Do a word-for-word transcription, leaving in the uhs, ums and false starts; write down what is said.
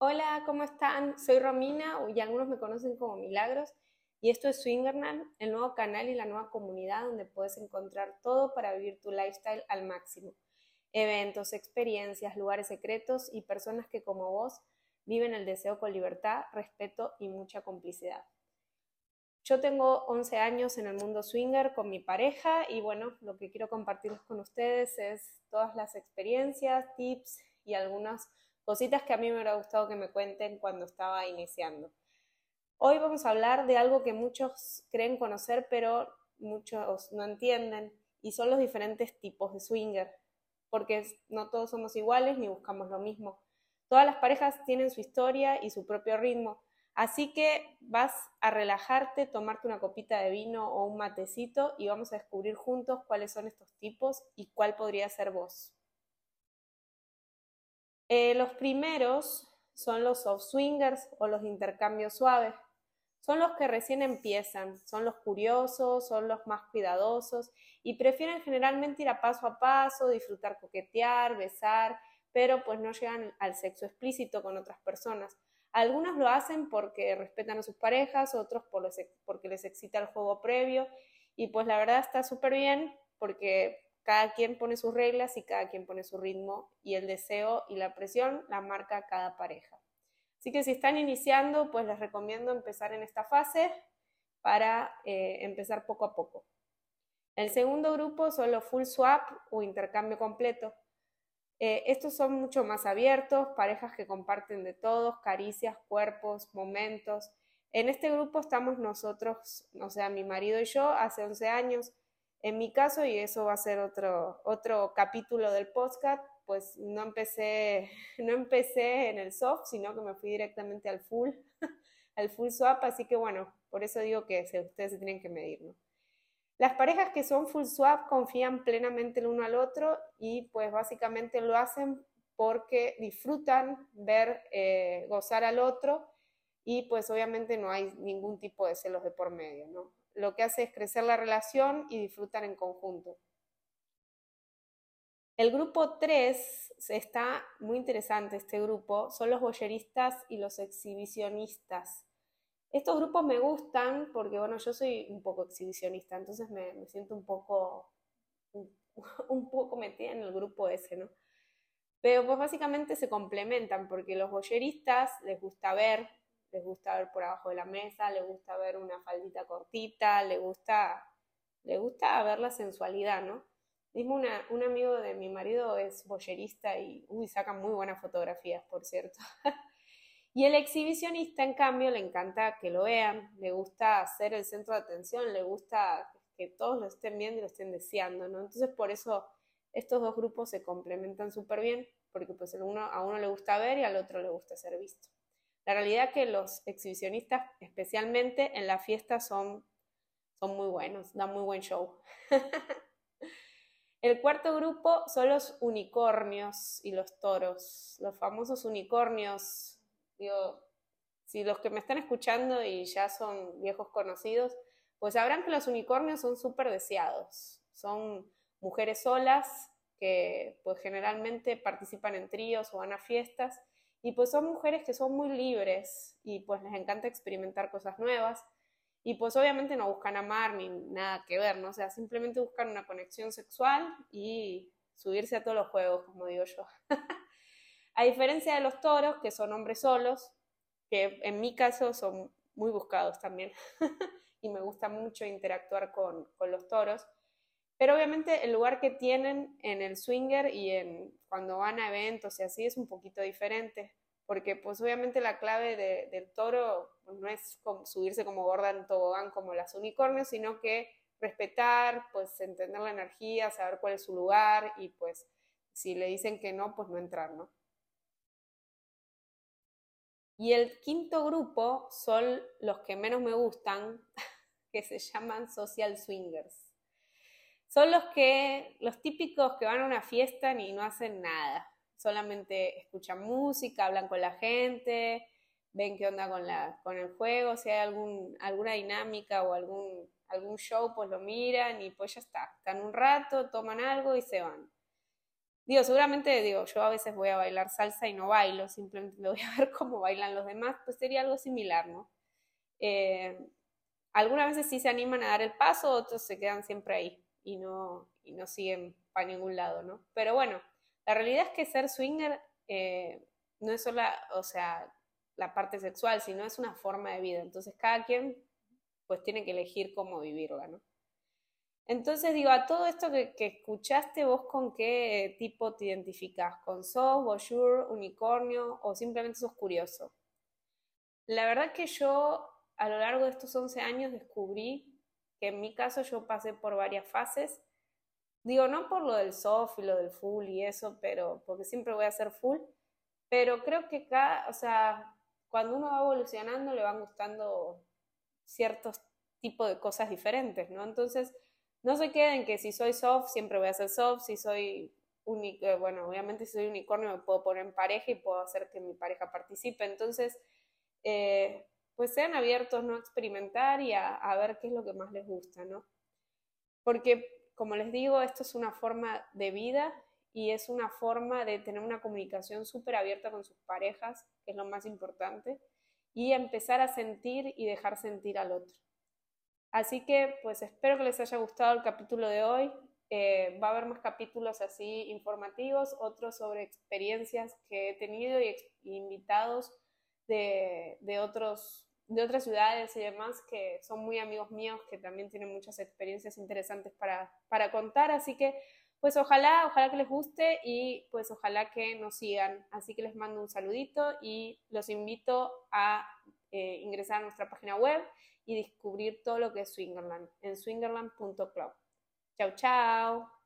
Hola, ¿cómo están? Soy Romina, o ya algunos me conocen como Milagros, y esto es Swingerland, el nuevo canal y la nueva comunidad donde puedes encontrar todo para vivir tu lifestyle al máximo. Eventos, experiencias, lugares secretos y personas que como vos viven el deseo con libertad, respeto y mucha complicidad. Yo tengo once años en el mundo swinger con mi pareja y bueno, lo que quiero compartirles con ustedes es todas las experiencias, tips y algunas cositas que a mí me hubiera gustado que me cuenten cuando estaba iniciando. Hoy vamos a hablar de algo que muchos creen conocer pero muchos no entienden y son los diferentes tipos de swinger, porque no todos somos iguales ni buscamos lo mismo. Todas las parejas tienen su historia y su propio ritmo. Así que vas a relajarte, tomarte una copita de vino o un matecito y vamos a descubrir juntos cuáles son estos tipos y cuál podría ser vos. Eh, los primeros son los soft swingers o los intercambios suaves. Son los que recién empiezan, son los curiosos, son los más cuidadosos y prefieren generalmente ir a paso a paso, disfrutar coquetear, besar, pero pues no llegan al sexo explícito con otras personas. Algunos lo hacen porque respetan a sus parejas, otros por los, porque les excita el juego previo y pues la verdad está súper bien porque cada quien pone sus reglas y cada quien pone su ritmo y el deseo y la presión la marca cada pareja. Así que si están iniciando, pues les recomiendo empezar en esta fase para eh, empezar poco a poco. El segundo grupo son los full swap o intercambio completo. Eh, estos son mucho más abiertos, parejas que comparten de todos, caricias, cuerpos, momentos. En este grupo estamos nosotros, o sea, mi marido y yo, hace once años. En mi caso, y eso va a ser otro, otro capítulo del podcast, pues no empecé, no empecé en el soft, sino que me fui directamente al full, al full swap, así que bueno, por eso digo que se, ustedes se tienen que medir, ¿no? Las parejas que son full swap confían plenamente el uno al otro y pues básicamente lo hacen porque disfrutan ver eh, gozar al otro y pues obviamente no hay ningún tipo de celos de por medio, ¿no? Lo que hace es crecer la relación y disfrutan en conjunto. El grupo tres está muy interesante, este grupo, son los voyeristas y los exhibicionistas. Estos grupos me gustan porque, bueno, yo soy un poco exhibicionista, entonces me, me siento un poco, un, un poco metida en el grupo ese, ¿no? Pero pues básicamente se complementan porque los boyeristas les gusta ver, les gusta ver por abajo de la mesa, les gusta ver una faldita cortita, les gusta, les gusta ver la sensualidad, ¿no? Mismo una, un amigo de mi marido es boyerista y uy, saca muy buenas fotografías, por cierto. Y el exhibicionista, en cambio, le encanta que lo vean, le gusta ser el centro de atención, le gusta que todos lo estén viendo y lo estén deseando, ¿no? Entonces, por eso estos dos grupos se complementan súper bien, porque pues uno, a uno le gusta ver y al otro le gusta ser visto. La realidad es que los exhibicionistas, especialmente en la fiesta, son, son muy buenos, dan muy buen show. El cuarto grupo son los unicornios y los toros, los famosos unicornios. Digo, si los que me están escuchando y ya son viejos conocidos, pues sabrán que los unicornios son súper deseados. Son mujeres solas que pues generalmente participan en tríos o van a fiestas y pues son mujeres que son muy libres y pues les encanta experimentar cosas nuevas y pues obviamente no buscan amar ni nada que ver, ¿no? O sea, simplemente buscan una conexión sexual y subirse a todos los juegos, como digo yo. A diferencia de los toros, que son hombres solos, que en mi caso son muy buscados también, y me gusta mucho interactuar con, con los toros, pero obviamente el lugar que tienen en el swinger y en cuando van a eventos y así es un poquito diferente, porque pues obviamente la clave de, del toro pues, no es como subirse como gorda en tobogán como las unicornios, sino que respetar, pues entender la energía, saber cuál es su lugar y pues si le dicen que no, pues no entrar, ¿no? Y el quinto grupo son los que menos me gustan, que se llaman social swingers. Son los que, los típicos que van a una fiesta y no hacen nada. Solamente escuchan música, hablan con la gente, ven qué onda con, la, con el juego, si hay algún, alguna dinámica o algún, algún show, pues lo miran y pues ya está. Están un rato, toman algo y se van. Digo, seguramente, digo, yo a veces voy a bailar salsa y no bailo, simplemente me voy a ver cómo bailan los demás, pues sería algo similar, ¿no? Eh, Algunas veces sí se animan a dar el paso, otros se quedan siempre ahí y no, y no siguen para ningún lado, ¿no? Pero bueno, la realidad es que ser swinger eh, no es solo, o sea, la parte sexual, sino es una forma de vida. Entonces cada quien pues tiene que elegir cómo vivirla, ¿no? Entonces digo, a todo esto que, que escuchaste, ¿vos con qué tipo te identificás? ¿Con sos, voyeur, unicornio o simplemente sos curioso? La verdad que yo a lo largo de estos once años descubrí que en mi caso yo pasé por varias fases. Digo, no por lo del soft y lo del full y eso, pero porque siempre voy a ser full, pero creo que cada, o sea, cuando uno va evolucionando le van gustando ciertos tipos de cosas diferentes, ¿no? Entonces, no se queden que si soy soft siempre voy a ser soft, si soy uni eh, bueno, obviamente si soy unicornio me puedo poner en pareja y puedo hacer que mi pareja participe. Entonces, eh, pues sean abiertos, ¿no? A experimentar y a, a ver qué es lo que más les gusta, ¿no? Porque, como les digo, esto es una forma de vida y es una forma de tener una comunicación súper abierta con sus parejas, que es lo más importante, y empezar a sentir y dejar sentir al otro. Así que, pues espero que les haya gustado el capítulo de hoy. Eh, va a haber más capítulos así informativos, otros sobre experiencias que he tenido y, y invitados de, de, otros, de otras ciudades y demás que son muy amigos míos, que también tienen muchas experiencias interesantes para, para contar. Así que, pues ojalá, ojalá que les guste y pues ojalá que nos sigan. Así que les mando un saludito y los invito a eh, ingresar a nuestra página web y descubrir todo lo que es Swingerland en swingerland punto club. Chau, chau.